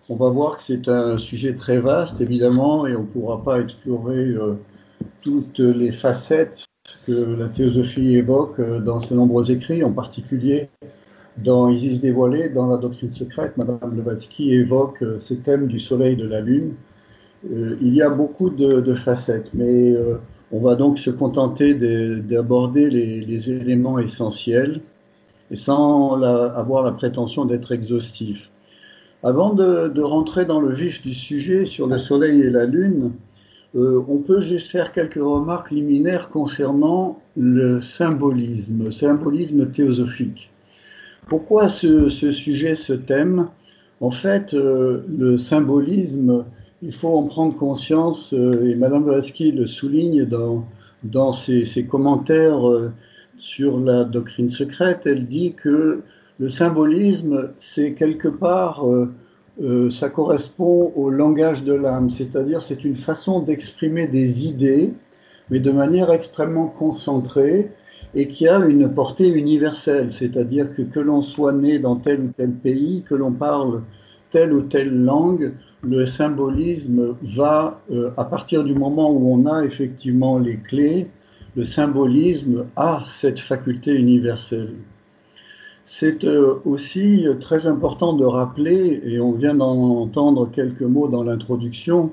On va voir que c'est un sujet très vaste, évidemment, et on ne pourra pas explorer toutes les facettes que la théosophie évoque dans ses nombreux écrits, en particulier dans Isis dévoilée, dans la doctrine secrète. Madame Blavatsky évoque ces thèmes du soleil et de la lune. Il y a beaucoup de facettes, mais on va donc se contenter d'aborder les éléments essentiels et sans avoir la prétention d'être exhaustif. Avant de rentrer dans le vif du sujet sur le soleil et la lune, on peut juste faire quelques remarques liminaires concernant le symbolisme théosophique. Pourquoi ce sujet, ce thème? En fait, le symbolisme, il faut en prendre conscience, et Madame Blavatsky le souligne dans ses commentaires sur la doctrine secrète. Elle dit que le symbolisme, c'est quelque part, ça correspond au langage de l'âme, c'est-à-dire c'est une façon d'exprimer des idées, mais de manière extrêmement concentrée, et qui a une portée universelle, c'est-à-dire que l'on soit né dans tel ou tel pays, que l'on parle telle ou telle langue, le symbolisme va, à partir du moment où on a effectivement les clés, le symbolisme a cette faculté universelle. C'est aussi très important de rappeler, et on vient d'en entendre quelques mots dans l'introduction,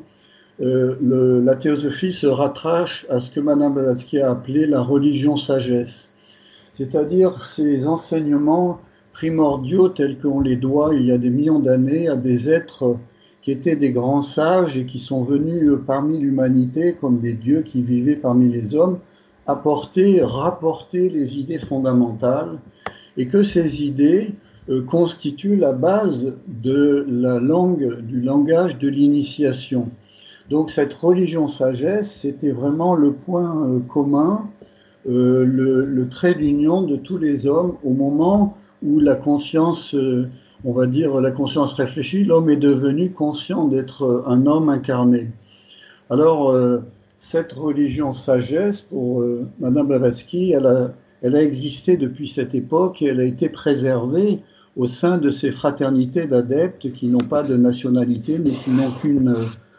la théosophie se rattache à ce que Madame Blavatsky a appelé la religion sagesse, c'est-à-dire ces enseignements primordiaux tels qu'on les doit il y a des millions d'années à des êtres qui étaient des grands sages et qui sont venus parmi l'humanité comme des dieux qui vivaient parmi les hommes, rapporter les idées fondamentales, et que ces idées constituent la base de du langage de l'initiation. Donc cette religion sagesse, c'était vraiment le point commun, le trait d'union de tous les hommes au moment où la conscience, on va dire la conscience réfléchie, l'homme est devenu conscient d'être un homme incarné. Alors cette religion sagesse, pour Madame Blavatsky, elle a existé depuis cette époque et elle a été préservée au sein de ces fraternités d'adeptes qui n'ont pas de nationalité mais qui n'ont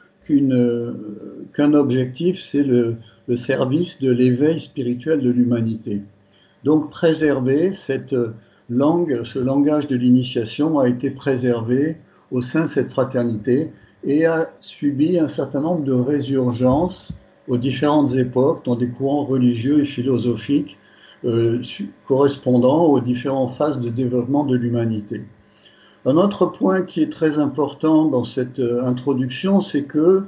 qu'un objectif, c'est le service de l'éveil spirituel de l'humanité. Donc préserver cette langue, ce langage de l'initiation a été préservé au sein de cette fraternité et a subi un certain nombre de résurgences aux différentes époques dans des courants religieux et philosophiques correspondant aux différentes phases de développement de l'humanité. Un autre point qui est très important dans cette introduction, c'est que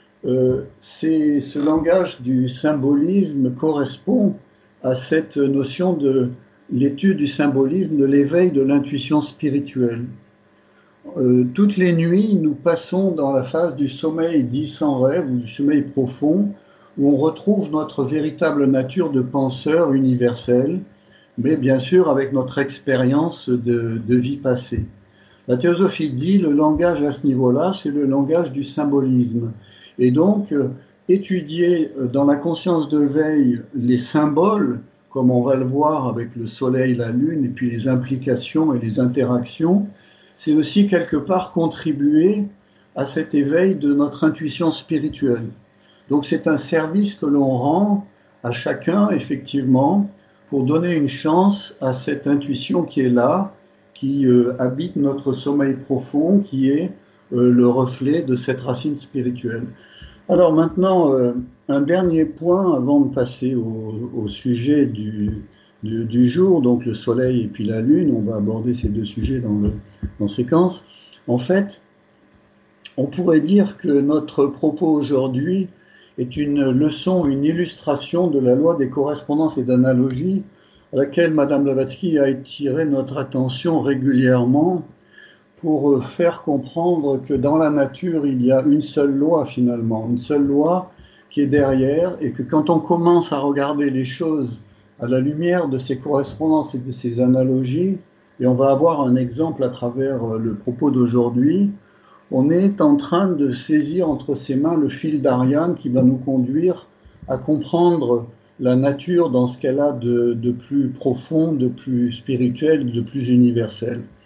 ce langage du symbolisme correspond à cette notion de l'étude du symbolisme, de l'éveil de l'intuition spirituelle. Toutes les nuits, nous passons dans la phase du sommeil dit sans rêve, ou du sommeil profond, où on retrouve notre véritable nature de penseur universel, mais bien sûr avec notre expérience de vie passée. La théosophie dit le langage à ce niveau-là, c'est le langage du symbolisme. Et donc, étudier dans la conscience de veille les symboles, comme on va le voir avec le soleil, la lune, et puis les implications et les interactions, c'est aussi quelque part contribuer à cet éveil de notre intuition spirituelle. Donc c'est un service que l'on rend à chacun, effectivement, pour donner une chance à cette intuition qui est là, qui habite notre sommeil profond, qui est le reflet de cette racine spirituelle. Alors maintenant, un dernier point avant de passer au sujet du jour, donc le soleil et puis la lune. On va aborder ces deux sujets dans séquence. En fait, on pourrait dire que notre propos aujourd'hui est une leçon, une illustration de la loi des correspondances et d'analogies à laquelle Madame Blavatsky a attiré notre attention régulièrement pour faire comprendre que dans la nature, il y a une seule loi finalement, une seule loi qui est derrière, et que quand on commence à regarder les choses à la lumière de ces correspondances et de ces analogies, et on va avoir un exemple à travers le propos d'aujourd'hui, on est en train de saisir entre ses mains le fil d'Ariane qui va nous conduire à comprendre la nature dans ce qu'elle a de plus profond, de plus spirituel, de plus universel.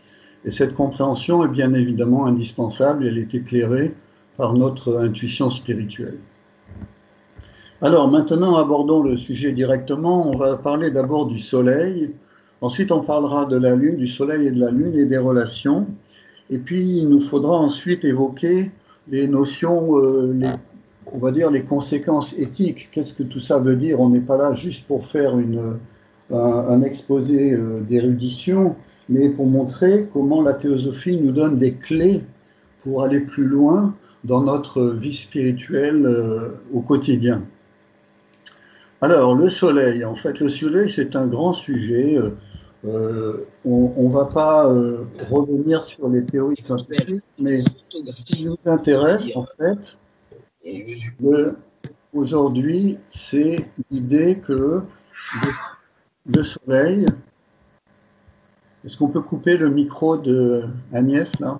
Et cette compréhension est bien évidemment indispensable, elle est éclairée par notre intuition spirituelle. Alors maintenant, abordons le sujet directement. On va parler d'abord du Soleil, ensuite on parlera de la Lune, du Soleil et de la Lune et des relations. Et puis il nous faudra ensuite évoquer les notions, on va dire les conséquences éthiques. Qu'est-ce que tout ça veut dire? On n'est pas là juste pour faire un exposé d'érudition, mais pour montrer comment la théosophie nous donne des clés pour aller plus loin dans notre vie spirituelle au quotidien. Alors, le soleil, en fait, le soleil, c'est un grand sujet. On va pas revenir sur les théories scientifiques, mais ce qui nous intéresse, en fait, aujourd'hui, c'est l'idée que le soleil... Est-ce qu'on peut couper le micro de Agnès, là?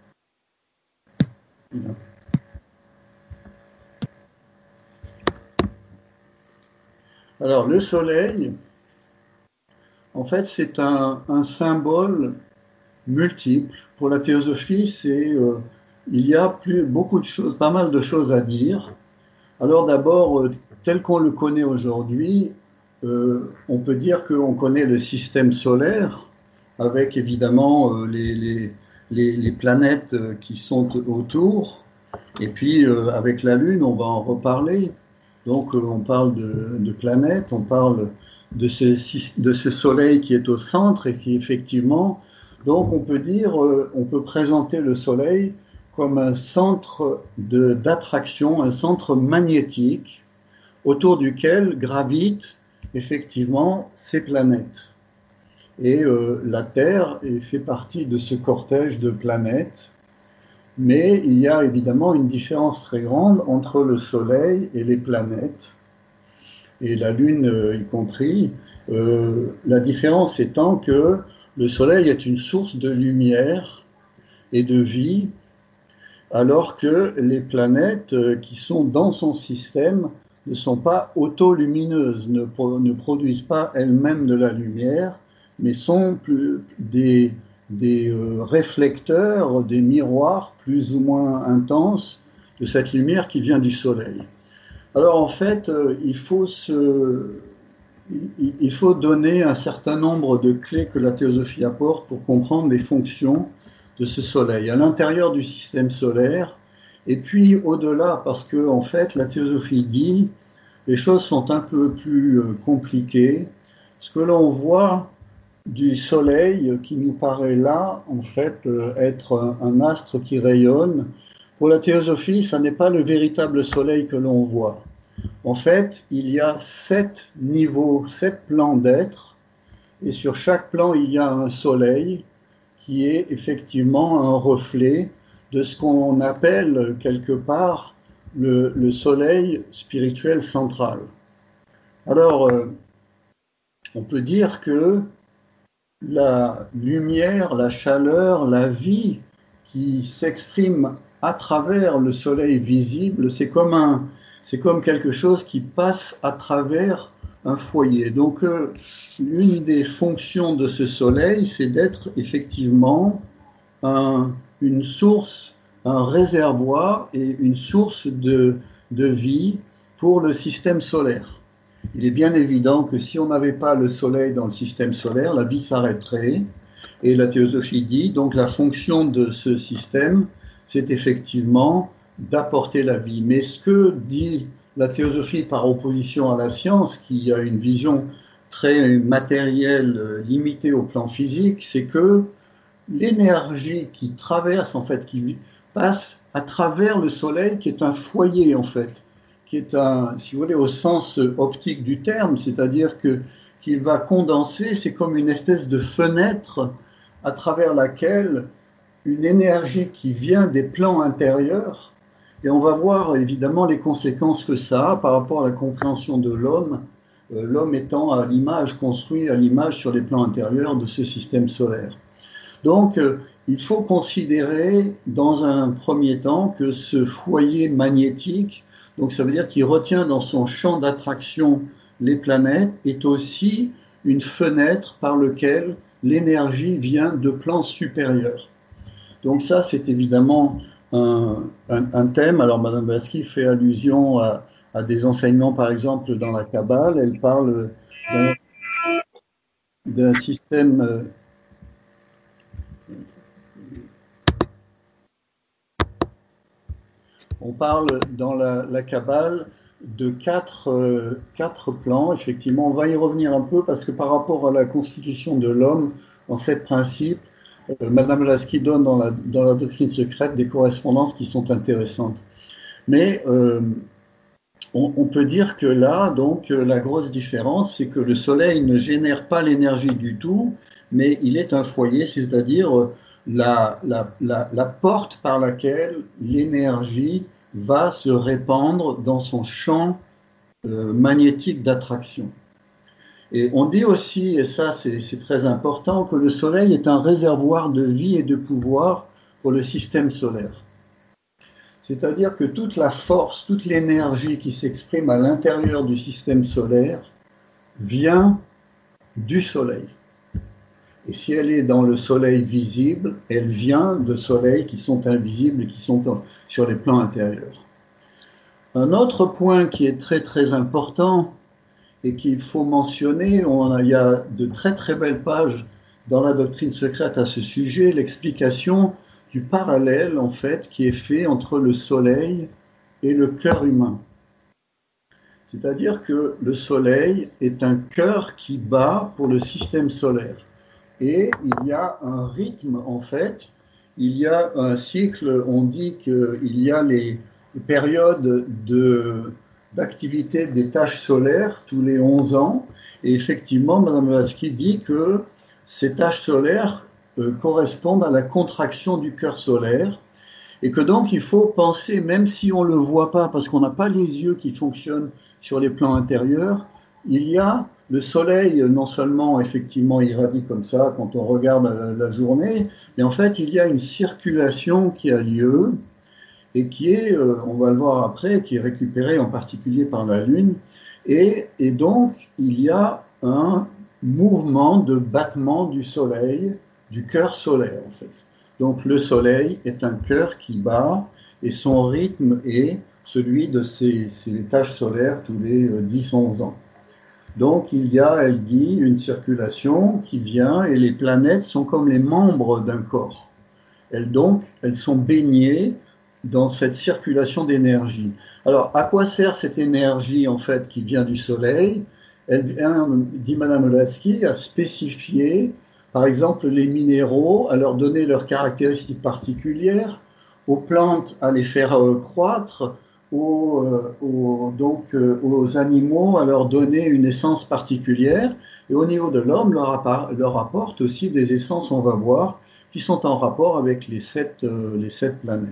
Alors, le soleil, en fait, c'est un symbole multiple. Pour la théosophie, il y a beaucoup de choses, pas mal de choses à dire. Alors d'abord, tel qu'on le connaît aujourd'hui, on peut dire qu'on connaît le système solaire, avec évidemment les planètes qui sont autour, et puis avec la Lune, on va en reparler. Donc on parle de planètes, on parle de ce soleil qui est au centre et qui effectivement, donc on peut présenter le soleil comme un centre d'attraction, un centre magnétique autour duquel gravitent effectivement ces planètes. Et la Terre fait partie de ce cortège de planètes. Mais il y a évidemment une différence très grande entre le Soleil et les planètes, et la Lune y compris. La différence étant que le Soleil est une source de lumière et de vie, alors que les planètes qui sont dans son système ne sont pas autolumineuses, ne produisent pas elles-mêmes de la lumière, mais sont des réflecteurs, des miroirs plus ou moins intenses de cette lumière qui vient du Soleil. Alors en fait, il faut donner un certain nombre de clés que la théosophie apporte pour comprendre les fonctions de ce Soleil à l'intérieur du système solaire, et puis au-delà, parce que en fait, la théosophie dit les choses sont un peu plus compliquées. Ce que l'on voit du Soleil qui nous paraît là, en fait, être un astre qui rayonne. Pour la théosophie, ça n'est pas le véritable Soleil que l'on voit. En fait, il y a 7 niveaux, 7 plans d'être, et sur chaque plan, il y a un Soleil qui est effectivement un reflet de ce qu'on appelle quelque part le Soleil spirituel central. Alors, on peut dire que la lumière, la chaleur, la vie qui s'exprime à travers le soleil visible, c'est comme quelque chose qui passe à travers un foyer. Donc, l'une des fonctions de ce soleil, c'est d'être effectivement une source, un réservoir et une source de vie pour le système solaire. Il est bien évident que si on n'avait pas le soleil dans le système solaire, la vie s'arrêterait. Et la théosophie dit, donc la fonction de ce système, c'est effectivement d'apporter la vie. Mais ce que dit la théosophie par opposition à la science, qui a une vision très matérielle, limitée au plan physique, c'est que l'énergie qui traverse, en fait, qui passe à travers le soleil, qui est un foyer, en fait, qui est si vous voulez, au sens optique du terme, c'est-à-dire qu'il va condenser, c'est comme une espèce de fenêtre à travers laquelle une énergie qui vient des plans intérieurs, et on va voir évidemment les conséquences que ça a par rapport à la compréhension de l'homme, l'homme étant à l'image, construit à l'image sur les plans intérieurs de ce système solaire. Donc, il faut considérer dans un premier temps que ce foyer magnétique, donc ça veut dire qu'il retient dans son champ d'attraction les planètes, est aussi une fenêtre par laquelle l'énergie vient de plans supérieurs. Donc ça, c'est évidemment un thème. Alors Madame Blavatsky fait allusion à des enseignements, par exemple, dans la Kabbale. Elle parle d'un système. On parle dans la Kabbale de quatre plans. Effectivement, on va y revenir un peu parce que par rapport à la constitution de l'homme, en 7 principes, Madame Blavatsky donne dans la doctrine secrète des correspondances qui sont intéressantes. Mais on peut dire que là, donc, la grosse différence, c'est que le Soleil ne génère pas l'énergie du tout, mais il est un foyer, c'est-à-dire la porte par laquelle l'énergie va se répandre dans son champ magnétique d'attraction. Et on dit aussi, et ça c'est très important, que le Soleil est un réservoir de vie et de pouvoir pour le système solaire. C'est-à-dire que toute la force, toute l'énergie qui s'exprime à l'intérieur du système solaire vient du Soleil. Et si elle est dans le Soleil visible, elle vient de soleils qui sont invisibles et qui sont sur les plans intérieurs. Un autre point qui est très très important et qu'il faut mentionner, il y a de très très belles pages dans la doctrine secrète à ce sujet, l'explication du parallèle en fait qui est fait entre le Soleil et le cœur humain. C'est-à-dire que le Soleil est un cœur qui bat pour le système solaire. Et il y a un rythme en fait, il y a un cycle, on dit qu'il y a les périodes d'activité des tâches solaires tous les 11 ans. Et effectivement, Madame Blavatsky dit que ces tâches solaires correspondent à la contraction du cœur solaire et que donc il faut penser, même si on ne le voit pas parce qu'on n'a pas les yeux qui fonctionnent sur les plans intérieurs, il y a le soleil, non seulement effectivement irradie comme ça quand on regarde la journée, mais en fait il y a une circulation qui a lieu et qui est, on va le voir après, qui est récupérée en particulier par la Lune, et donc il y a un mouvement de battement du soleil, du cœur solaire en fait. Donc le soleil est un cœur qui bat et son rythme est celui de ces tâches solaires tous les 10-11 ans. Donc il y a, elle dit, une circulation qui vient et les planètes sont comme les membres d'un corps. Elles sont baignées dans cette circulation d'énergie. Alors à quoi sert cette énergie en fait qui vient du Soleil? Elle vient, dit Madame Blavatsky, à spécifier par exemple les minéraux, à leur donner leurs caractéristiques particulières, aux plantes à les faire croître, aux animaux à leur donner une essence particulière, et au niveau de l'homme leur apporte aussi des essences, on va voir, qui sont en rapport avec les sept planètes.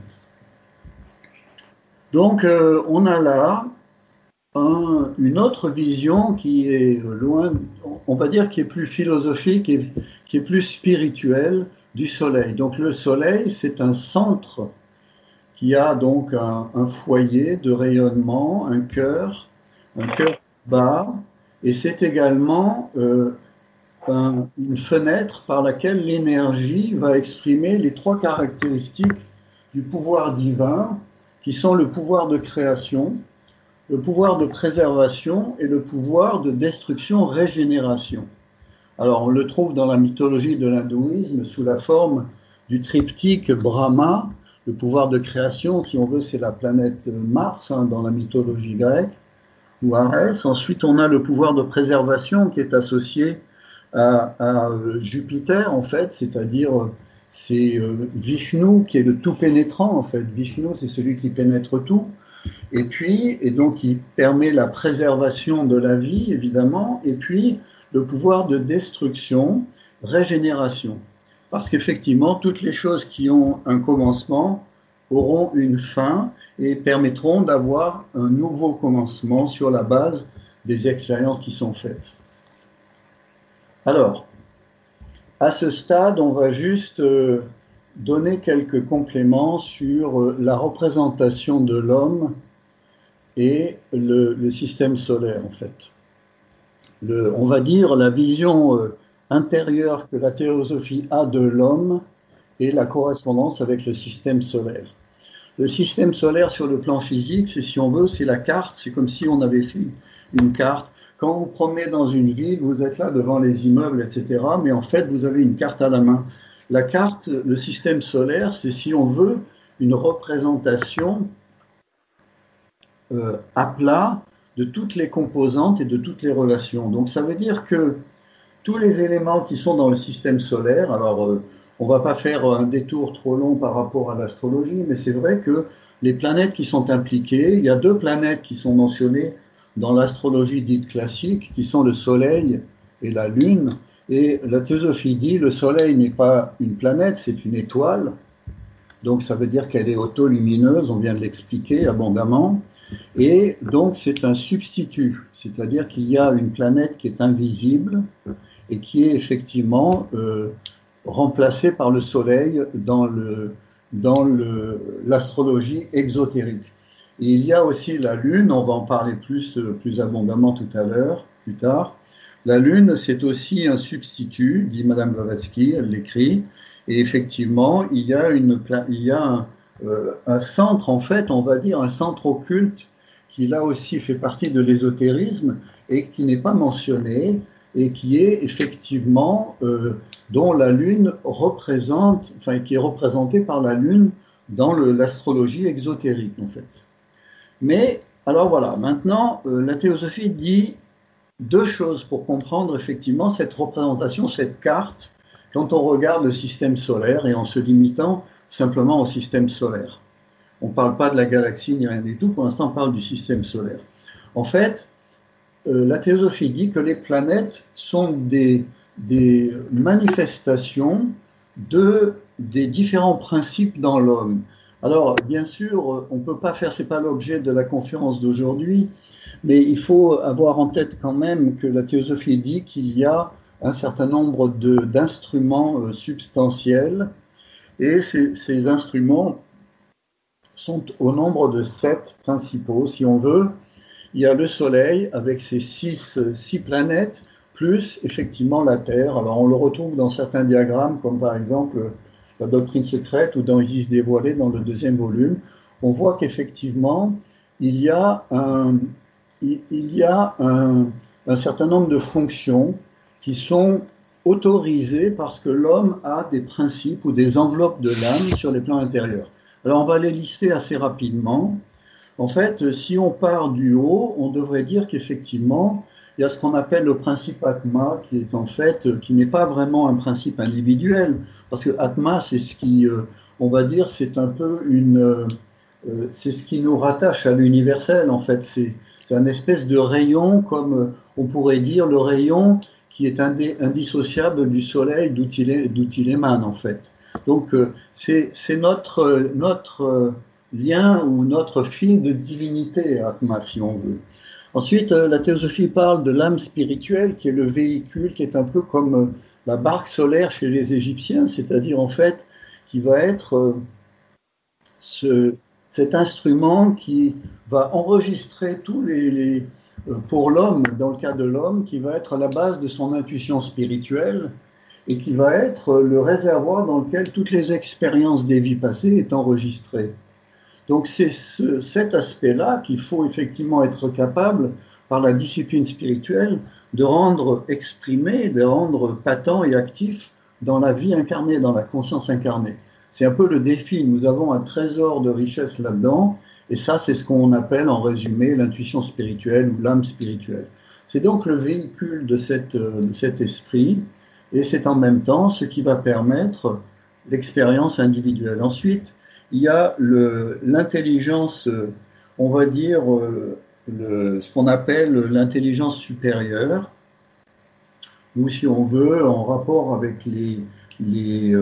Donc on a là une autre vision qui est loin, on va dire qui est plus philosophique et qui est plus spirituelle du Soleil. Donc le Soleil, c'est un centre qui a donc un foyer de rayonnement, un cœur bas, et c'est également une fenêtre par laquelle l'énergie va exprimer les 3 caractéristiques du pouvoir divin, qui sont le pouvoir de création, le pouvoir de préservation et le pouvoir de destruction-régénération. Alors on le trouve dans la mythologie de l'hindouisme sous la forme du triptyque Brahma, le pouvoir de création, si on veut, c'est la planète Mars dans la mythologie grecque, ou Arès. Ensuite on a le pouvoir de préservation qui est associé à Jupiter en fait, c'est-à-dire c'est Vishnu qui est le tout pénétrant en fait. Vishnu c'est celui qui pénètre tout. Et donc il permet la préservation de la vie, évidemment, et puis le pouvoir de destruction, régénération. Parce qu'effectivement, toutes les choses qui ont un commencement auront une fin et permettront d'avoir un nouveau commencement sur la base des expériences qui sont faites. Alors, à ce stade, on va juste donner quelques compléments sur la représentation de l'homme et le système solaire en fait. On va dire la vision intérieure que la théosophie a de l'homme et la correspondance avec le système solaire. Le système solaire sur le plan physique, c'est, si on veut, c'est la carte, c'est comme si on avait fait une carte. Quand vous promenez dans une ville, vous êtes là devant les immeubles, etc., mais en fait, vous avez une carte à la main. La carte, le système solaire, c'est, si on veut, une représentation à plat de toutes les composantes et de toutes les relations. Donc ça veut dire que tous les éléments qui sont dans le système solaire, alors on ne va pas faire un détour trop long par rapport à l'astrologie, mais c'est vrai que les planètes qui sont impliquées, il y a 2 planètes qui sont mentionnées dans l'astrologie dite classique, qui sont le Soleil et la Lune. Et la théosophie dit le Soleil n'est pas une planète, c'est une étoile. Donc ça veut dire qu'elle est autolumineuse, on vient de l'expliquer abondamment. Et donc c'est un substitut, c'est-à-dire qu'il y a une planète qui est invisible et qui est effectivement remplacée par le Soleil dans l'astrologie exotérique. Et il y a aussi la Lune, on va en parler plus abondamment tout à l'heure, plus tard. La Lune, c'est aussi un substitut, dit Madame Blavatsky, elle l'écrit, et effectivement, il y a un centre, en fait, on va dire un centre occulte, qui là aussi fait partie de l'ésotérisme et qui n'est pas mentionné, et qui est effectivement, dont la Lune représente, enfin, qui est représenté par la Lune dans l'astrologie exotérique, en fait. Mais, alors voilà, maintenant, la théosophie dit 2 choses pour comprendre effectivement cette représentation, cette carte, quand on regarde le système solaire et en se limitant simplement au système solaire. On ne parle pas de la galaxie ni rien du tout, pour l'instant on parle du système solaire. En fait, la théosophie dit que les planètes sont des manifestations des différents principes dans l'homme. Alors, bien sûr, on ne peut pas faire, ce n'est pas l'objet de la conférence d'aujourd'hui, mais il faut avoir en tête quand même que la théosophie dit qu'il y a un certain nombre d'instruments substantiels, et ces instruments sont au nombre de 7 principaux, si on veut. Il y a le Soleil avec ses 6 planètes, plus effectivement la Terre. Alors on le retrouve dans certains diagrammes, comme par exemple la doctrine secrète ou dans Isis dévoilée dans le 2e volume. On voit qu'effectivement, il y a un certain nombre de fonctions qui sont autorisées parce que l'homme a des principes ou des enveloppes de l'âme sur les plans intérieurs. Alors on va les lister assez rapidement. En fait, si on part du haut, on devrait dire qu'effectivement, il y a ce qu'on appelle le principe Atma, qui est en fait, qui n'est pas vraiment un principe individuel, parce que Atma, c'est ce qui, on va dire, c'est un peu c'est ce qui nous rattache à l'universel, en fait. C'est un espèce de rayon, comme on pourrait dire le rayon qui est indissociable du soleil, d'où il émane, en fait. Donc, c'est notre lien ou notre fil de divinité, Atma, si on veut. Ensuite, la théosophie parle de l'âme spirituelle, qui est le véhicule, qui est un peu comme la barque solaire chez les Égyptiens, c'est-à-dire en fait, qui va être cet instrument qui va enregistrer tous pour l'homme, dans le cas de l'homme, qui va être à la base de son intuition spirituelle et qui va être le réservoir dans lequel toutes les expériences des vies passées sont enregistrées. Donc c'est cet aspect-là qu'il faut effectivement être capable, par la discipline spirituelle, de rendre exprimé, de rendre patent et actif dans la vie incarnée, dans la conscience incarnée. C'est un peu le défi. Nous avons un trésor de richesse là-dedans, et ça, c'est ce qu'on appelle en résumé l'intuition spirituelle ou l'âme spirituelle. C'est donc le véhicule de cet esprit, et c'est en même temps ce qui va permettre l'expérience individuelle. Ensuite, il y a l'intelligence, on va dire, ce qu'on appelle l'intelligence supérieure, ou si on veut, en rapport avec les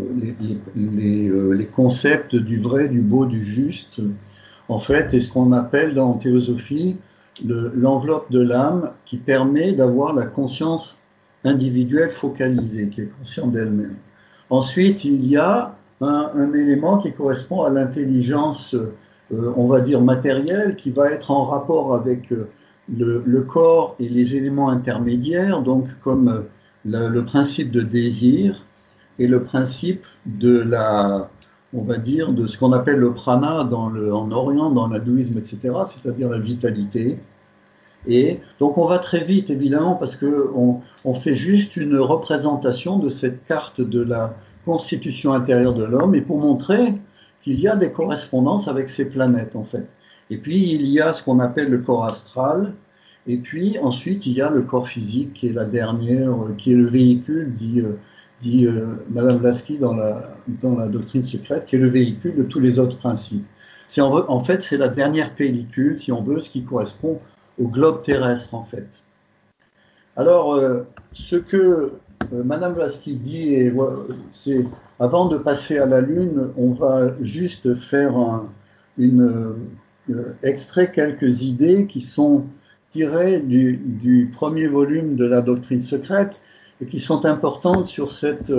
concepts du vrai, du beau, du juste, en fait, est ce qu'on appelle dans la théosophie l'enveloppe de l'âme qui permet d'avoir la conscience individuelle focalisée, qui est consciente d'elle-même. Ensuite, il y a un élément qui correspond à l'intelligence, on va dire matérielle, qui va être en rapport avec le corps et les éléments intermédiaires, donc comme le principe de désir et le principe de la, on va dire, de ce qu'on appelle le prana en Orient, dans l'hindouisme, etc., c'est-à-dire la vitalité. Et donc on va très vite, évidemment, parce qu'on fait juste une représentation de cette carte de la constitution intérieure de l'homme, et pour montrer qu'il y a des correspondances avec ces planètes, en fait. Et puis il y a ce qu'on appelle le corps astral, et puis ensuite il y a le corps physique, qui est la dernière, qui est le véhicule, dit Madame Lasky dans la doctrine secrète, qui est le véhicule de tous les autres principes. En fait, c'est la dernière pellicule, si on veut, ce qui correspond au globe terrestre, en fait. Alors, ce que Madame Lasky dit, c'est avant de passer à la Lune, on va juste faire extrait quelques idées qui sont tirées du premier volume de la doctrine secrète et qui sont importantes sur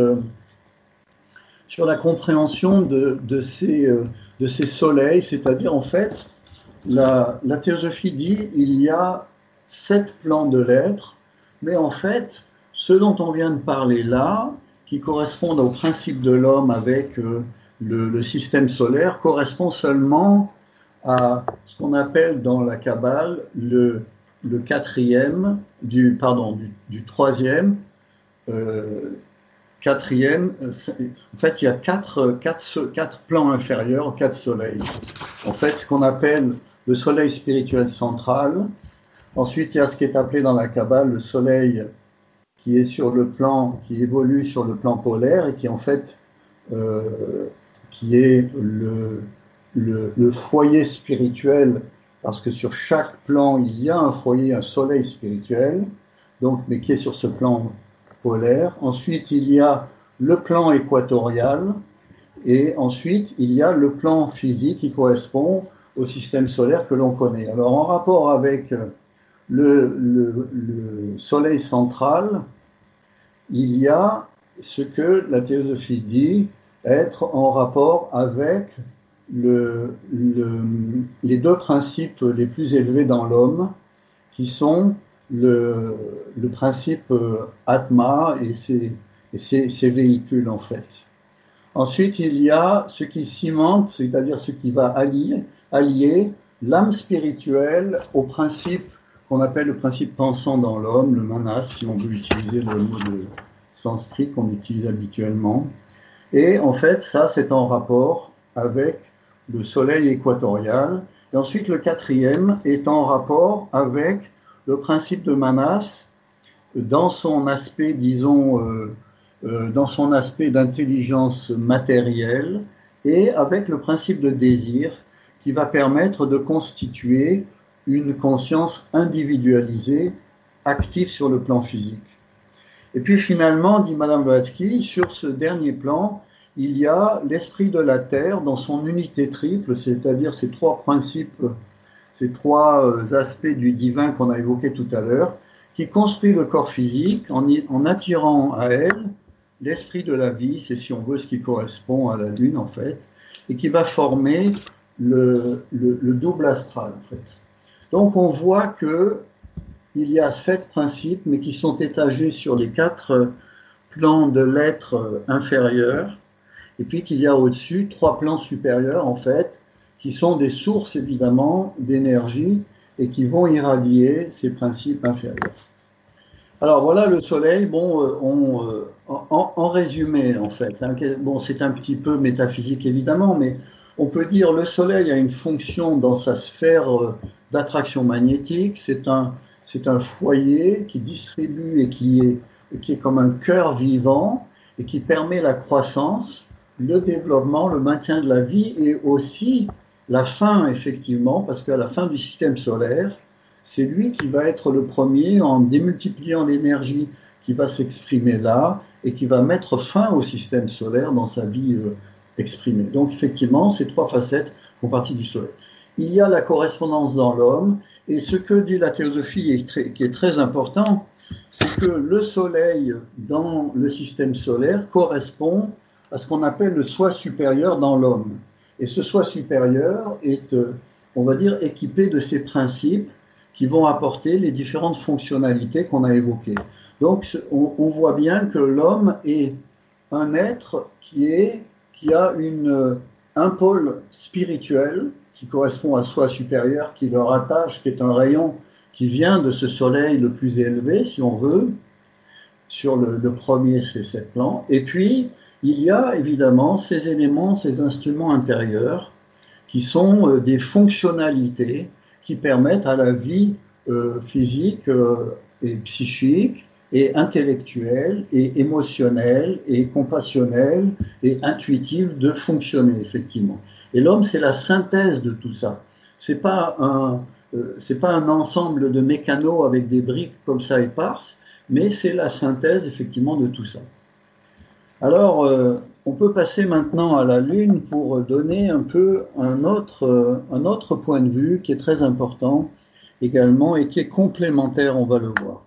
la compréhension de ces soleils, c'est-à-dire en fait, la théosophie dit il y a 7 plans de l'être, mais en fait, ce dont on vient de parler là, qui correspondent au principe de l'homme avec le système solaire, correspond seulement à ce qu'on appelle dans la Kabbale le quatrième, du troisième, quatrième, en fait, il y a quatre plans inférieurs, 4 soleils. En fait, ce qu'on appelle le soleil spirituel central. Ensuite, il y a ce qui est appelé dans la Kabbale le soleil qui est qui évolue sur le plan polaire et qui en fait, qui est le foyer spirituel, parce que sur chaque plan, il y a un foyer, un soleil spirituel, donc, mais qui est sur ce plan polaire. Ensuite, il y a le plan équatorial, et ensuite, il y a le plan physique qui correspond au système solaire que l'on connaît. Alors, en rapport avec le soleil central, il y a ce que la théosophie dit être en rapport avec les 2 principes les plus élevés dans l'homme, qui sont le principe Atma et ses véhicules, en fait. Ensuite, il y a ce qui cimente, c'est-à-dire ce qui va allier l'âme spirituelle au principe qu'on appelle le principe pensant dans l'homme, le manas, si on veut utiliser le mot de sanskrit qu'on utilise habituellement. Et en fait, ça, c'est en rapport avec le soleil équatorial. Et ensuite, le 4e est en rapport avec le principe de manas dans son aspect, disons, dans son aspect d'intelligence matérielle, et avec le principe de désir qui va permettre de constituer une conscience individualisée, active sur le plan physique. Et puis finalement, dit Madame Blavatsky, sur ce dernier plan, il y a l'esprit de la Terre dans son unité triple, c'est-à-dire ces 3 principes, ces 3 aspects du divin qu'on a évoqués tout à l'heure, qui construit le corps physique en attirant à elle l'esprit de la vie, c'est si on veut ce qui correspond à la Lune en fait, et qui va former le double astral en fait. Donc on voit que il y a 7 principes, mais qui sont étagés sur les 4 plans de l'être inférieur, et puis qu'il y a au-dessus 3 plans supérieurs en fait, qui sont des sources évidemment d'énergie et qui vont irradier ces principes inférieurs. Alors voilà le Soleil, bon, en résumé en fait, hein, bon c'est un petit peu métaphysique évidemment, mais on peut dire le Soleil a une fonction dans sa sphère d'attraction magnétique, c'est un foyer qui distribue et qui est comme un cœur vivant et qui permet la croissance, le développement, le maintien de la vie et aussi la fin effectivement, parce qu'à la fin du système solaire, c'est lui qui va être le premier en démultipliant l'énergie qui va s'exprimer là et qui va mettre fin au système solaire dans sa vie exprimée. Donc effectivement, ces 3 facettes font partie du Soleil. Il y a la correspondance dans l'homme, et ce que dit la théosophie qui est très important, c'est que le Soleil dans le système solaire correspond à ce qu'on appelle le soi supérieur dans l'homme. Et ce soi supérieur est, on va dire, équipé de ces principes qui vont apporter les différentes fonctionnalités qu'on a évoquées. Donc on voit bien que l'homme est un être qui a un pôle spirituel qui correspond à soi supérieur, qui le rattache, qui est un rayon qui vient de ce soleil le plus élevé, si on veut, sur le premier, c'est 7 plans. Et puis, il y a évidemment ces éléments, ces instruments intérieurs, qui sont des fonctionnalités qui permettent à la vie physique et psychique et intellectuelle et émotionnelle et compassionnelle et intuitive de fonctionner effectivement. Et l'homme, c'est la synthèse de tout ça. C'est pas un ensemble de mécanos avec des briques comme ça éparses, mais c'est la synthèse effectivement de tout ça. Alors, on peut passer maintenant à la Lune pour donner un peu un autre point de vue qui est très important également et qui est complémentaire, on va le voir.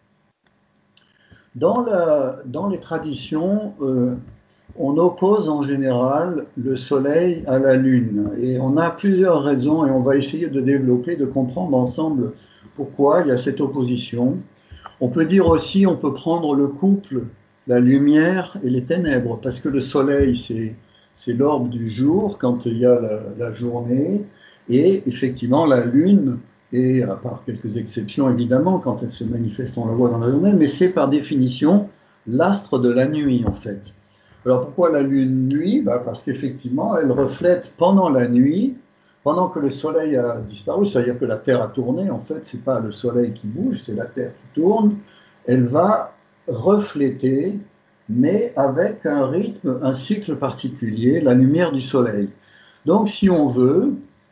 Dans les traditions, on oppose en général le Soleil à la Lune. Et on a plusieurs raisons et on va essayer de développer, de comprendre ensemble pourquoi il y a cette opposition. On peut dire aussi, on peut prendre le couple, la lumière et les ténèbres, parce que le Soleil, c'est l'orbe du jour quand il y a la journée, et effectivement la Lune, et à part quelques exceptions évidemment, quand elle se manifeste, on la voit dans la journée, mais c'est par définition l'astre de la nuit en fait. Alors pourquoi la Lune nuit? Parce qu'effectivement, elle reflète pendant la nuit, pendant que le Soleil a disparu, c'est-à-dire que la Terre a tourné, en fait, c'est pas le Soleil qui bouge, c'est la Terre qui tourne, elle va refléter, mais avec un rythme, un cycle particulier, la lumière du Soleil. Donc, si on veut,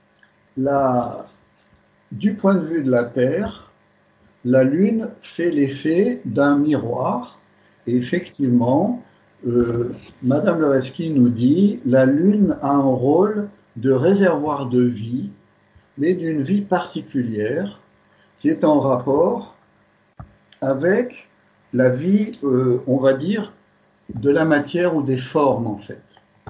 du point de vue de la Terre, la Lune fait l'effet d'un miroir, et effectivement, Madame Blavatsky nous dit, la Lune a un rôle de réservoir de vie, mais d'une vie particulière, qui est en rapport avec la vie, on va dire, de la matière ou des formes, en fait.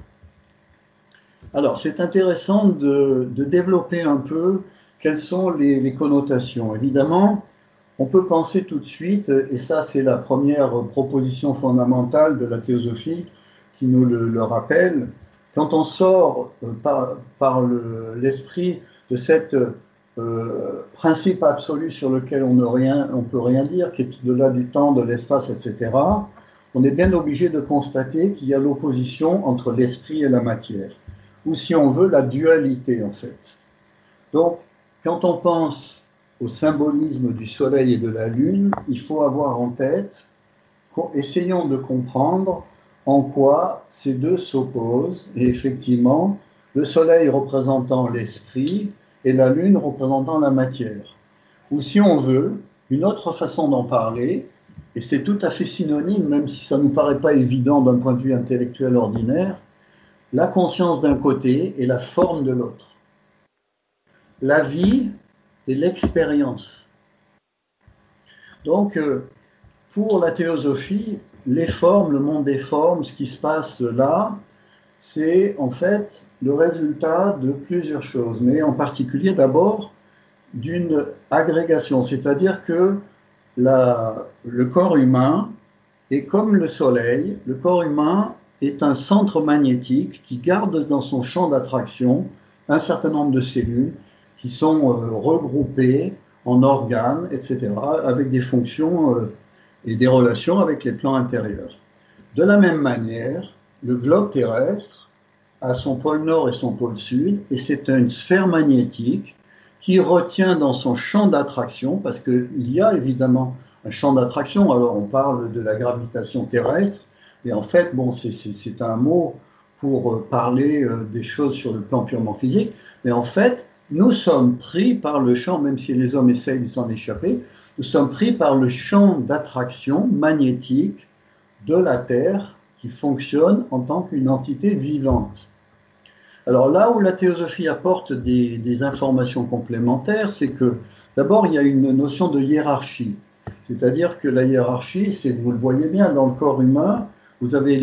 Alors, c'est intéressant de développer un peu quelles sont les connotations. Évidemment, on peut penser tout de suite, et ça c'est la première proposition fondamentale de la théosophie qui nous le rappelle, quand on sort par l'esprit de cet principe absolu sur lequel on ne peut rien dire, qui est au-delà du temps, de l'espace, etc., on est bien obligé de constater qu'il y a l'opposition entre l'esprit et la matière, ou si on veut, la dualité en fait. Donc, quand on pense au symbolisme du Soleil et de la Lune, il faut avoir en tête, essayons de comprendre en quoi ces deux s'opposent, et effectivement, le Soleil représentant l'esprit et la Lune représentant la matière. Ou si on veut, une autre façon d'en parler, et c'est tout à fait synonyme, même si ça ne nous paraît pas évident d'un point de vue intellectuel ordinaire, la conscience d'un côté et la forme de l'autre. La vie et l'expérience. Donc, pour la théosophie, les formes, le monde des formes, ce qui se passe là, c'est en fait le résultat de plusieurs choses, mais en particulier d'abord d'une agrégation, c'est-à-dire que le corps humain est comme le Soleil, le corps humain est un centre magnétique qui garde dans son champ d'attraction un certain nombre de cellules qui sont regroupées en organes, etc., avec des fonctions et des relations avec les plans intérieurs. De la même manière, le globe terrestre a son pôle nord et son pôle sud, et c'est une sphère magnétique qui retient dans son champ d'attraction, parce qu'il y a évidemment un champ d'attraction, alors on parle de la gravitation terrestre, et en fait, bon, c'est un mot pour parler des choses sur le plan purement physique, mais en fait, nous sommes pris par le champ, même si les hommes essayent de s'en échapper, nous sommes pris par le champ d'attraction magnétique de la Terre qui fonctionne en tant qu'une entité vivante. Alors là où la théosophie apporte des informations complémentaires, c'est que d'abord il y a une notion de hiérarchie. C'est-à-dire que la hiérarchie, vous le voyez bien dans le corps humain, vous avez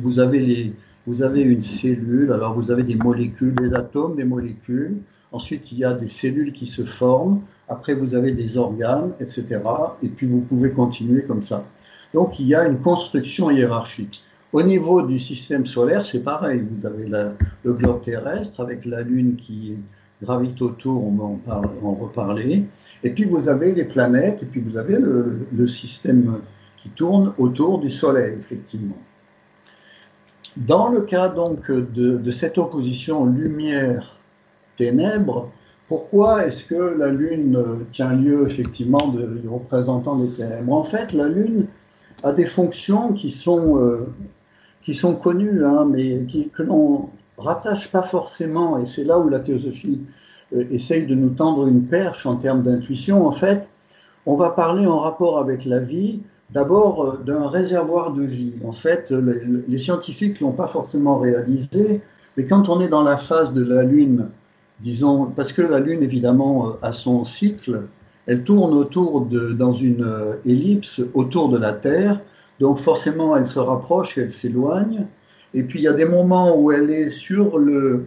une cellule, alors vous avez des molécules, des atomes, des molécules. Ensuite, il y a des cellules qui se forment. Après, vous avez des organes, etc. Et puis, vous pouvez continuer comme ça. Donc il y a une construction hiérarchique. Au niveau du système solaire, c'est pareil. Vous avez le globe terrestre avec la Lune qui gravite autour, on va en reparler. Et puis vous avez les planètes, et puis vous avez le système qui tourne autour du Soleil, effectivement. Dans le cas donc de cette opposition lumière-ténèbres, pourquoi est-ce que la Lune tient lieu effectivement de représentant des ténèbres? En fait, la Lune a des fonctions qui sont connues, hein, mais que l'on rattache pas forcément, et c'est là où la théosophie essaye de nous tendre une perche en termes d'intuition. En fait, on va parler en rapport avec la vie, d'abord d'un réservoir de vie. En fait, les scientifiques ne l'ont pas forcément réalisé, mais quand on est dans la phase de la Lune, disons, parce que la Lune, évidemment, a son cycle, elle tourne dans une ellipse autour de la Terre, donc forcément elle se rapproche et elle s'éloigne, et puis il y a des moments où elle est sur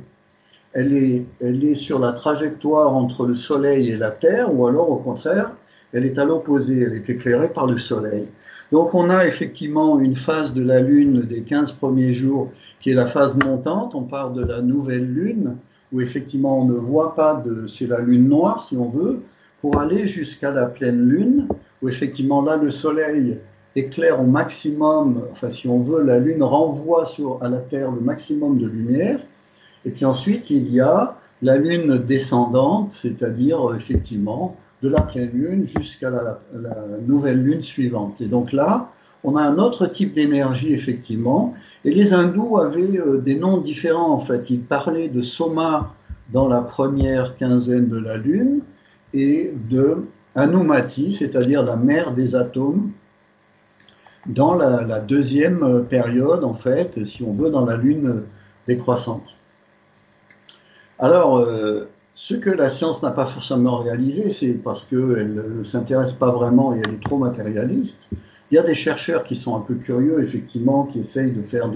la trajectoire entre le Soleil et la Terre, ou alors au contraire, elle est à l'opposé, elle est éclairée par le Soleil. Donc on a effectivement une phase de la Lune des 15 premiers jours qui est la phase montante, on part de la nouvelle Lune, où effectivement on ne voit pas c'est la Lune noire si on veut, pour aller jusqu'à la pleine Lune, où effectivement là le Soleil éclaire au maximum, enfin si on veut, la Lune renvoie à la Terre le maximum de lumière, et puis ensuite il y a la Lune descendante, c'est-à-dire effectivement de la pleine Lune jusqu'à la nouvelle Lune suivante. Et donc là, on a un autre type d'énergie, effectivement, et les hindous avaient des noms différents, en fait. Ils parlaient de Soma dans la première quinzaine de la Lune, et de Anumati, c'est-à-dire la mère des atomes, dans la deuxième période, en fait, si on veut, dans la Lune décroissante. Alors, ce que la science n'a pas forcément réalisé, c'est parce qu'elle ne s'intéresse pas vraiment et elle est trop matérialiste. Il y a des chercheurs qui sont un peu curieux, effectivement, qui essayent de faire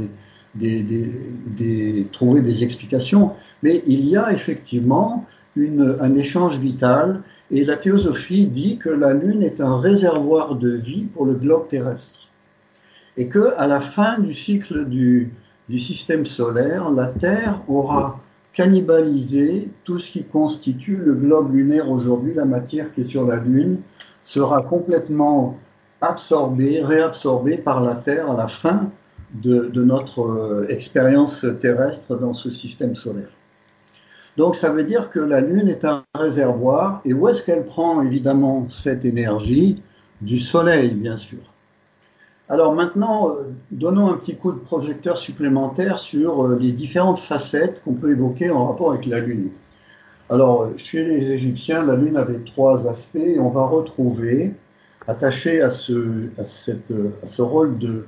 trouver des explications, mais il y a effectivement un échange vital, et la théosophie dit que la Lune est un réservoir de vie pour le globe terrestre, et qu'à la fin du cycle du système solaire, la Terre aura cannibaliser tout ce qui constitue le globe lunaire aujourd'hui. La matière qui est sur la Lune sera complètement réabsorbée par la Terre à la fin de notre expérience terrestre dans ce système solaire. Donc ça veut dire que la Lune est un réservoir, et où est-ce qu'elle prend évidemment cette énergie? Du Soleil, bien sûr. Alors maintenant, donnons un petit coup de projecteur supplémentaire sur les différentes facettes qu'on peut évoquer en rapport avec la Lune. Alors, chez les Égyptiens, la Lune avait 3 aspects, et on va retrouver, attaché à ce rôle de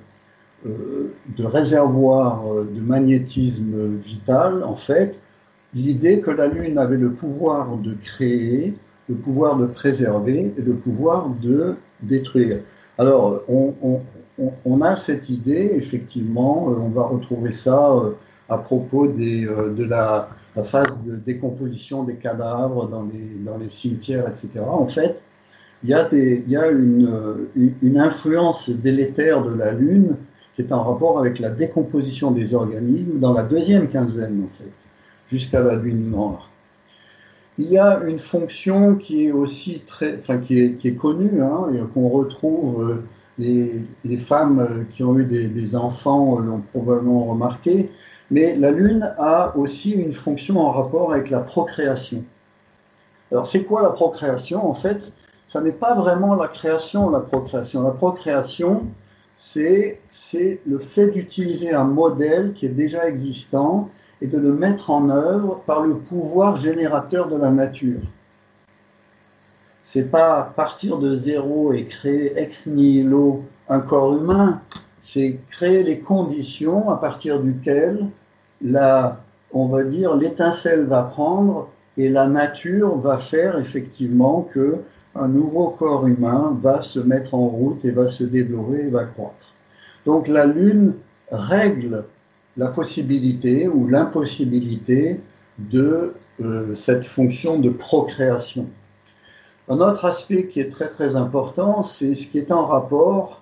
réservoir de magnétisme vital, en fait, l'idée que la Lune avait le pouvoir de créer, le pouvoir de préserver et le pouvoir de détruire. Alors, on a cette idée, effectivement, on va retrouver ça à propos de la phase de décomposition des cadavres dans les cimetières, etc. En fait, il y a une influence délétère de la Lune qui est en rapport avec la décomposition des organismes dans la deuxième quinzaine, en fait, jusqu'à la Lune noire. Il y a une fonction qui est aussi qui est connue, hein, et qu'on retrouve, les femmes qui ont eu des enfants l'ont probablement remarqué, mais la Lune a aussi une fonction en rapport avec la procréation. Alors c'est quoi la procréation? En fait, ça n'est pas vraiment la création, la procréation. La procréation, c'est le fait d'utiliser un modèle qui est déjà existant et de le mettre en œuvre par le pouvoir générateur de la nature. C'est pas partir de zéro et créer ex nihilo un corps humain, c'est créer les conditions à partir duquel on va dire, l'étincelle va prendre et la nature va faire effectivement que un nouveau corps humain va se mettre en route et va se développer et va croître. Donc la Lune règle la possibilité ou l'impossibilité de cette fonction de procréation. Un autre aspect qui est très très important, c'est ce qui est en rapport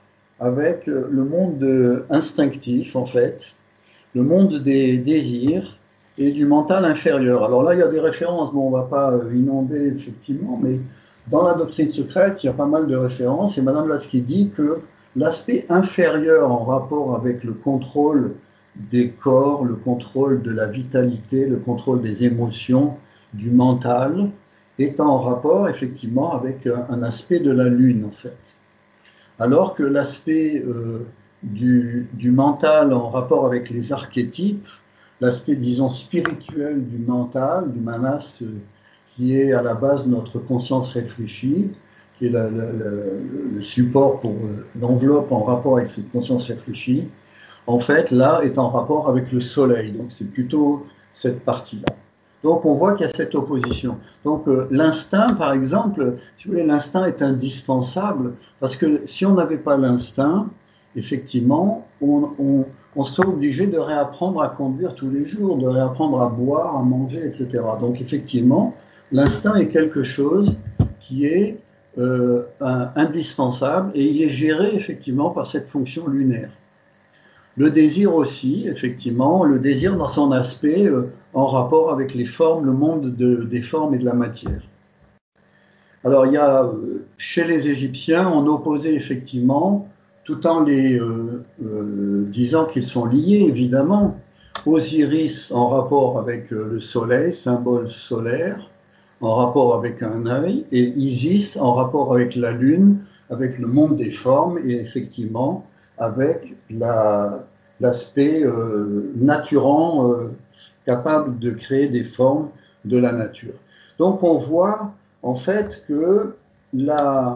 avec le monde instinctif, en fait, le monde des désirs et du mental inférieur. Alors là, il y a des références, bon, on ne va pas inonder effectivement, mais dans la doctrine secrète, il y a pas mal de références, et Madame Blavatsky dit que l'aspect inférieur en rapport avec le contrôle des corps, le contrôle de la vitalité, le contrôle des émotions, du mental, est en rapport effectivement avec un aspect de la Lune, en fait. Alors que l'aspect du mental en rapport avec les archétypes, l'aspect, disons, spirituel du mental, du manas, qui est à la base de notre conscience réfléchie, qui est le support pour l'enveloppe en rapport avec cette conscience réfléchie, en fait, là, est en rapport avec le soleil. Donc, c'est plutôt cette partie-là. Donc, on voit qu'il y a cette opposition. Donc, l'instinct, par exemple, si vous voulez, l'instinct est indispensable, parce que si on n'avait pas l'instinct, effectivement, on serait obligé de réapprendre à conduire tous les jours, de réapprendre à boire, à manger, etc. Donc, effectivement, l'instinct est quelque chose qui est indispensable, et il est géré, effectivement, par cette fonction lunaire. Le désir aussi, effectivement, le désir dans son aspect en rapport avec les formes, le monde des formes et de la matière. Alors, il y a, chez les Égyptiens, on opposait effectivement, tout en les disant qu'ils sont liés, évidemment, Osiris en rapport avec le soleil, symbole solaire, en rapport avec un œil, et Isis en rapport avec la lune, avec le monde des formes, et effectivement, avec l'aspect naturant, capable de créer des formes de la nature. Donc on voit en fait que la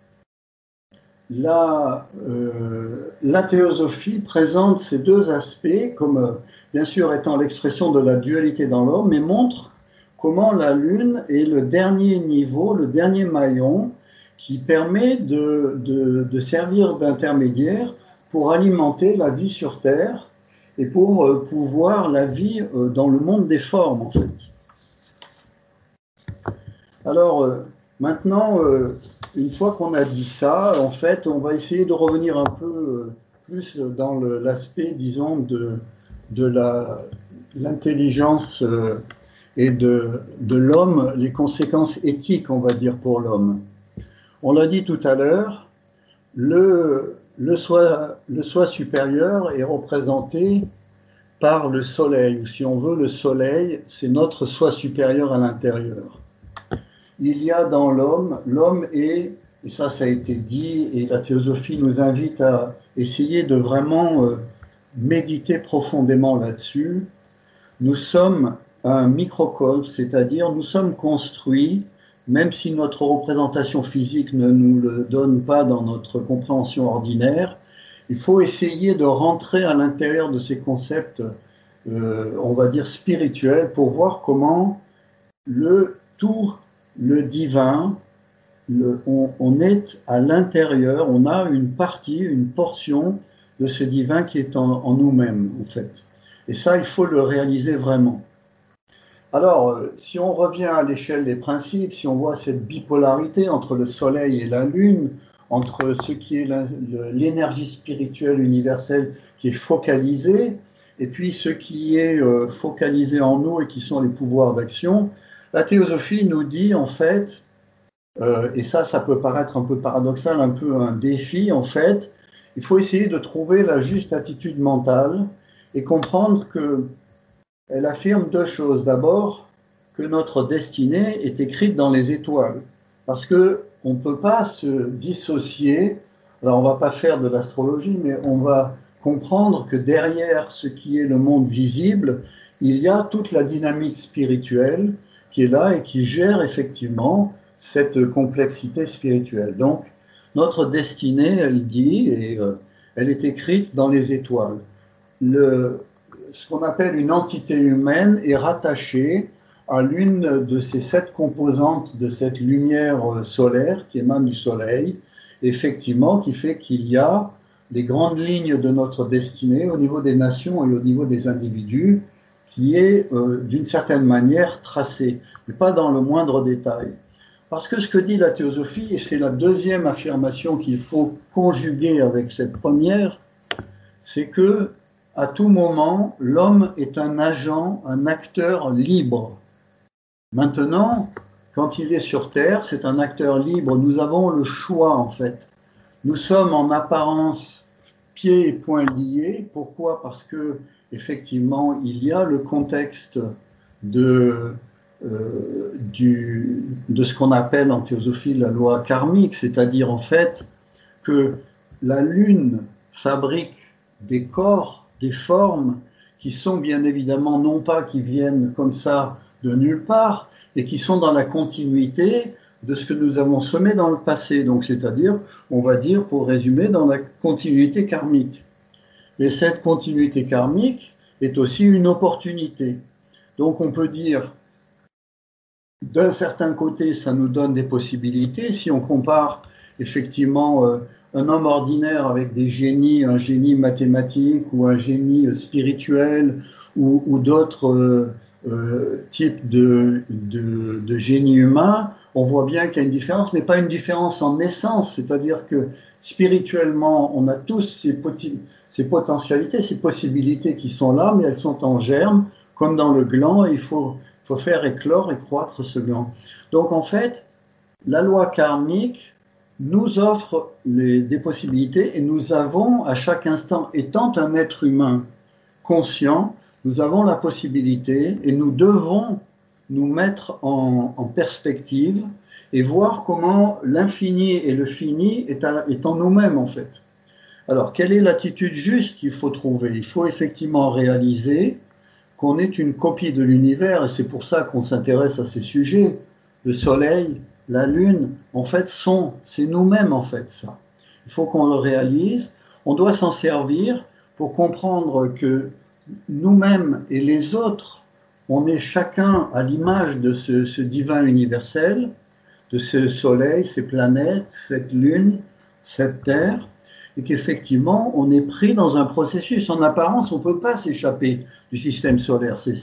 théosophie présente ces deux aspects comme bien sûr étant l'expression de la dualité dans l'homme, mais montre comment la Lune est le dernier niveau, le dernier maillon qui permet de servir d'intermédiaire pour alimenter la vie sur Terre et pour pouvoir la vie dans le monde des formes, en fait. Alors, maintenant, une fois qu'on a dit ça, en fait, on va essayer de revenir un peu plus dans l'aspect, disons, de l'intelligence et de l'homme, les conséquences éthiques, on va dire, pour l'homme. On l'a dit tout à l'heure, le soi supérieur est représenté par le soleil, ou si on veut, le soleil, c'est notre soi supérieur à l'intérieur. Il y a dans l'homme est, et ça a été dit, et la théosophie nous invite à essayer de vraiment méditer profondément là-dessus, nous sommes un microcosme, c'est-à-dire nous sommes construits, même si notre représentation physique ne nous le donne pas dans notre compréhension ordinaire, il faut essayer de rentrer à l'intérieur de ces concepts, on va dire spirituels, pour voir comment tout le divin, on est à l'intérieur, on a une partie, une portion de ce divin qui est en nous-mêmes, en fait. Et ça, il faut le réaliser vraiment. Alors, si on revient à l'échelle des principes, si on voit cette bipolarité entre le soleil et la lune, entre ce qui est l'énergie spirituelle universelle qui est focalisée, et puis ce qui est focalisé en nous et qui sont les pouvoirs d'action, la théosophie nous dit en fait, et ça peut paraître un peu paradoxal, un peu un défi en fait, il faut essayer de trouver la juste attitude mentale et comprendre qu'elle affirme deux choses. D'abord, que notre destinée est écrite dans les étoiles, parce que on ne peut pas se dissocier. Alors on ne va pas faire de l'astrologie, mais on va comprendre que derrière ce qui est le monde visible, il y a toute la dynamique spirituelle qui est là et qui gère effectivement cette complexité spirituelle. Donc, notre destinée, elle dit, et elle est écrite dans les étoiles. Ce qu'on appelle une entité humaine est rattachée à l'une de ces 7 composantes de cette lumière solaire qui émane du soleil, effectivement, qui fait qu'il y a les grandes lignes de notre destinée au niveau des nations et au niveau des individus, qui est d'une certaine manière tracée, mais pas dans le moindre détail. Parce que ce que dit la théosophie, et c'est la deuxième affirmation qu'il faut conjuguer avec cette première, c'est que à tout moment, l'homme est un agent, un acteur libre. Maintenant, quand il est sur Terre, c'est un acteur libre. Nous avons le choix, en fait. Nous sommes en apparence pieds et poings liés. Pourquoi? Parce que, effectivement, il y a le contexte de ce qu'on appelle en théosophie la loi karmique, c'est-à-dire en fait que la Lune fabrique des corps, des formes qui sont bien évidemment non pas qui viennent comme ça de nulle part, et qui sont dans la continuité de ce que nous avons semé dans le passé. Donc c'est-à-dire, on va dire pour résumer, dans la continuité karmique. Mais cette continuité karmique est aussi une opportunité. Donc on peut dire d'un certain côté, ça nous donne des possibilités. Si on compare effectivement un homme ordinaire avec des génies, un génie mathématique ou un génie spirituel ou d'autres types de génie humain, on voit bien qu'il y a une différence, mais pas une différence en essence. C'est-à-dire que spirituellement, on a tous ces potentialités, ces possibilités qui sont là, mais elles sont en germe, comme dans le gland, et il faut faire éclore et croître ce gland. Donc en fait, la loi karmique nous offre des possibilités et nous avons à chaque instant, étant un être humain conscient, nous avons la possibilité et nous devons nous mettre en perspective et voir comment l'infini et le fini est en nous-mêmes en fait. Alors, quelle est l'attitude juste qu'il faut trouver? Il faut effectivement réaliser qu'on est une copie de l'univers, et c'est pour ça qu'on s'intéresse à ces sujets. Le soleil, la lune, en fait, c'est nous-mêmes, en fait, ça. Il faut qu'on le réalise. On doit s'en servir pour comprendre que nous-mêmes et les autres, on est chacun à l'image de ce divin universel, de ce soleil, ces planètes, cette lune, cette terre, et qu'effectivement, on est pris dans un processus. En apparence, on ne peut pas s'échapper du système solaire. C'est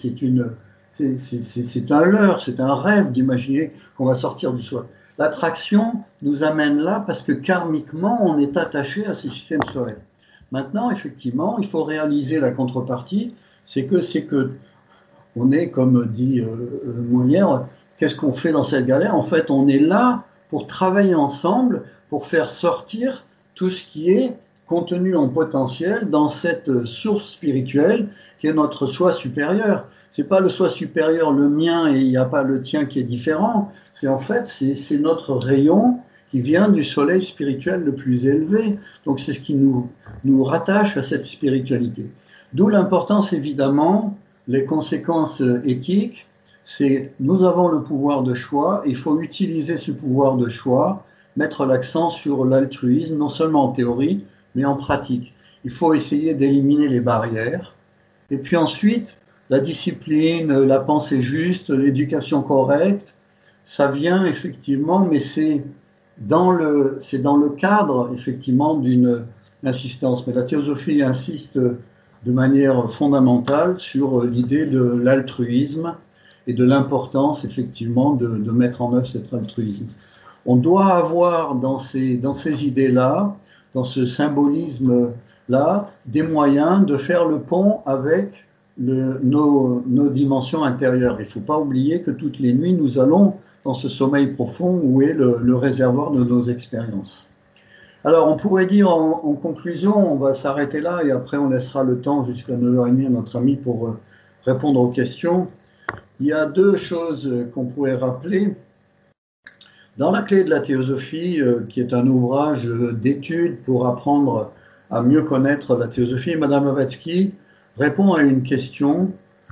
un leurre, c'est un rêve d'imaginer qu'on va sortir du soleil. L'attraction nous amène là parce que karmiquement, on est attaché à ce système solaire. Maintenant, effectivement, il faut réaliser la contrepartie, c'est que on est, comme dit Molière, qu'est-ce qu'on fait dans cette galère? En fait, on est là pour travailler ensemble, pour faire sortir tout ce qui est contenu en potentiel dans cette source spirituelle qui est notre soi supérieur. C'est pas le soi supérieur, le mien, et il n'y a pas le tien qui est différent. C'est en fait, c'est notre rayon qui vient du soleil spirituel le plus élevé. Donc c'est ce qui nous rattache à cette spiritualité. D'où l'importance, évidemment, les conséquences éthiques, c'est nous avons le pouvoir de choix, il faut utiliser ce pouvoir de choix, mettre l'accent sur l'altruisme, non seulement en théorie, mais en pratique. Il faut essayer d'éliminer les barrières. Et puis ensuite, la discipline, la pensée juste, l'éducation correcte, ça vient effectivement, mais c'est dans le cadre effectivement d'une insistance. Mais la théosophie insiste de manière fondamentale sur l'idée de l'altruisme et de l'importance effectivement de mettre en œuvre cet altruisme. On doit avoir dans ces idées-là, dans ce symbolisme-là, des moyens de faire le pont avec nos dimensions intérieures. Il ne faut pas oublier que toutes les nuits, nous allons dans ce sommeil profond où est le réservoir de nos expériences. Alors, on pourrait dire en conclusion, on va s'arrêter là et après on laissera le temps jusqu'à 9h30 à notre ami pour répondre aux questions. Il y a deux choses qu'on pourrait rappeler. Dans la clé de la théosophie, qui est un ouvrage d'étude pour apprendre à mieux connaître la théosophie, Madame Blavatsky répond à une question.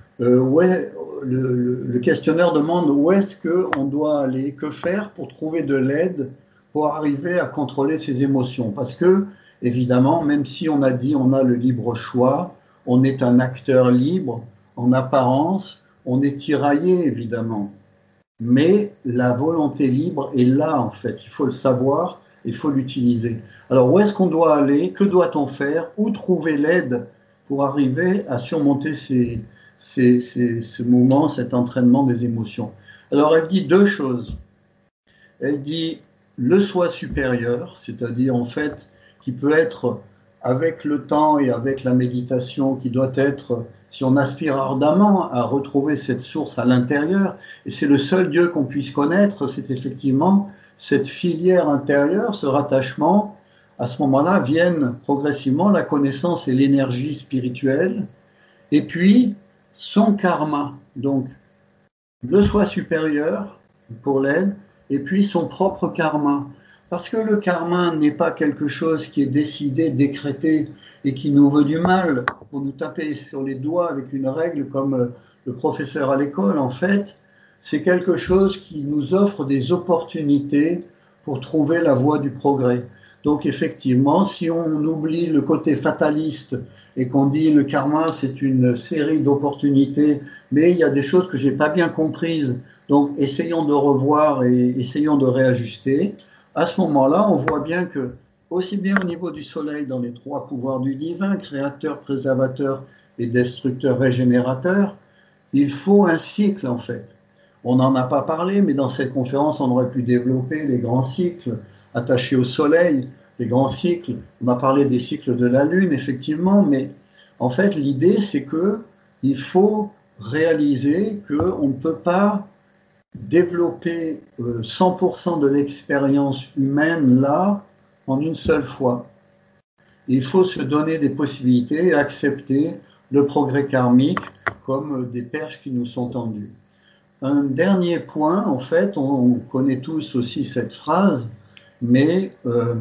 Le questionnaire demande où est-ce qu'on doit aller, que faire pour trouver de l'aide pour arriver à contrôler ses émotions. Parce que, évidemment, même si on a dit on a le libre choix, on est un acteur libre, en apparence, on est tiraillé, évidemment. Mais la volonté libre est là, en fait. Il faut le savoir, il faut l'utiliser. Alors, où est-ce qu'on doit aller? Que doit-on faire? Où trouver l'aide pour arriver à surmonter ce moment, cet entraînement des émotions? Alors, elle dit deux choses. Elle dit le soi supérieur, c'est-à-dire en fait qui peut être avec le temps et avec la méditation, qui doit être, si on aspire ardemment à retrouver cette source à l'intérieur, et c'est le seul Dieu qu'on puisse connaître, c'est effectivement cette filière intérieure, ce rattachement. À ce moment-là viennent progressivement la connaissance et l'énergie spirituelle, et puis son karma, donc le soi supérieur pour l'aide, et puis son propre karma. Parce que le karma n'est pas quelque chose qui est décidé, décrété, et qui nous veut du mal pour nous taper sur les doigts avec une règle comme le professeur à l'école. En fait, c'est quelque chose qui nous offre des opportunités pour trouver la voie du progrès. Donc effectivement, si on oublie le côté fataliste et qu'on dit le karma c'est une série d'opportunités, mais il y a des choses que j'ai pas bien comprises, donc essayons de revoir et essayons de réajuster. À ce moment-là, on voit bien que aussi bien au niveau du soleil dans les trois pouvoirs du divin, créateur, préservateur et destructeur, régénérateur, il faut un cycle en fait. On n'en a pas parlé, mais dans cette conférence, on aurait pu développer les grands cycles attachés au soleil, les grands cycles. On a parlé des cycles de la lune, effectivement, mais en fait, l'idée, c'est que il faut réaliser qu'on ne peut pas développer 100% de l'expérience humaine là en une seule fois. Il faut se donner des possibilités et accepter le progrès karmique comme des perches qui nous sont tendues. Un dernier point, en fait, on connaît tous aussi cette phrase, mais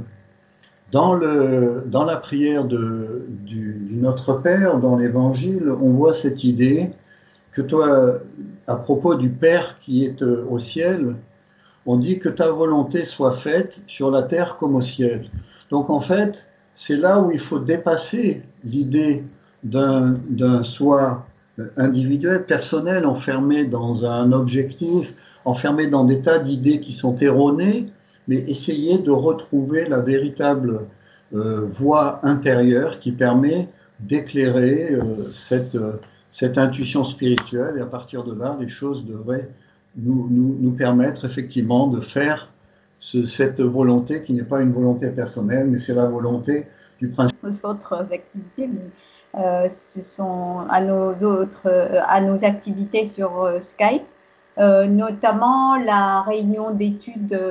dans la prière du Notre Père, dans l'Évangile, on voit cette idée que toi, à propos du Père qui est au ciel, on dit que ta volonté soit faite sur la terre comme au ciel. Donc en fait, c'est là où il faut dépasser l'idée d'un soi individuel, personnel, enfermé dans un objectif, enfermé dans des tas d'idées qui sont erronées, mais essayer de retrouver la véritable voie intérieure qui permet d'éclairer cette intuition spirituelle, et à partir de là, les choses devraient nous permettre effectivement de faire cette volonté qui n'est pas une volonté personnelle, mais c'est la volonté du principe. Aux autres activités, mais ce sont à nos activités sur Skype, notamment la réunion d'études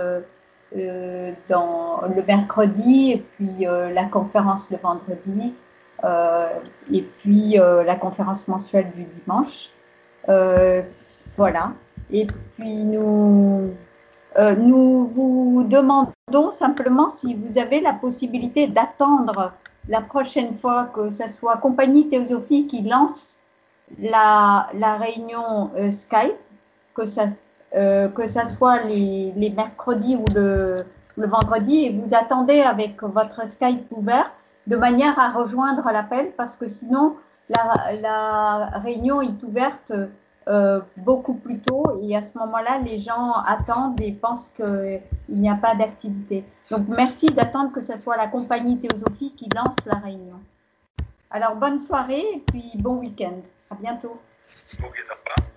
dans le mercredi, et puis la conférence le vendredi, et puis la conférence mensuelle du dimanche. Voilà. Et puis nous vous demandons simplement si vous avez la possibilité d'attendre la prochaine fois que ce soit Compagnie Théosophie qui lance la réunion Skype, que ça soit les mercredis ou le vendredi, et vous attendez avec votre Skype ouvert de manière à rejoindre l'appel, parce que sinon la réunion est ouverte beaucoup plus tôt, et à ce moment-là, les gens attendent et pensent qu'il n'y a pas d'activité. Donc, merci d'attendre que ce soit la Compagnie Théosophie qui lance la réunion. Alors, bonne soirée et puis bon week-end. À bientôt. Ok, ça va.